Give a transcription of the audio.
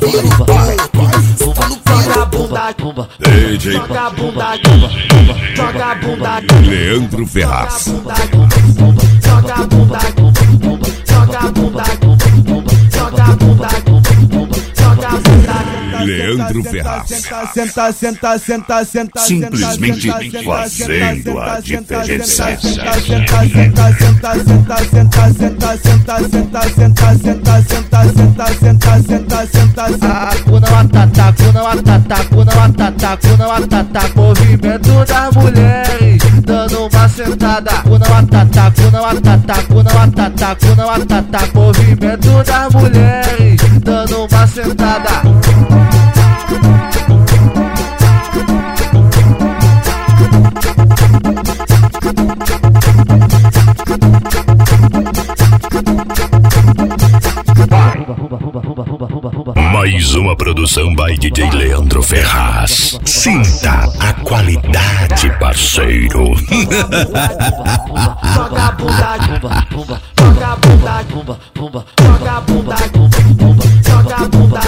DJ Leandro Ferraz. Leandro Ferraz. Senta, senta, senta, senta, simplesmente fazendo a diferença. Senta, senta, senta, senta, senta, senta, senta, senta, senta, senta, senta, senta, senta, senta. Hakuna Matata, Hakuna Matata, Hakuna Matata, Hakuna Matata. Movimento das mulheres dando uma sentada. Hakuna Matata, Hakuna Matata, Hakuna Matata, Hakuna Matata. Movimento das mulheres dando uma sentada. Mais uma produção by DJ Leandro Ferraz. Sinta a qualidade, parceiro. Joga a bunda, joga a bunda, joga a bunda, joga a bunda.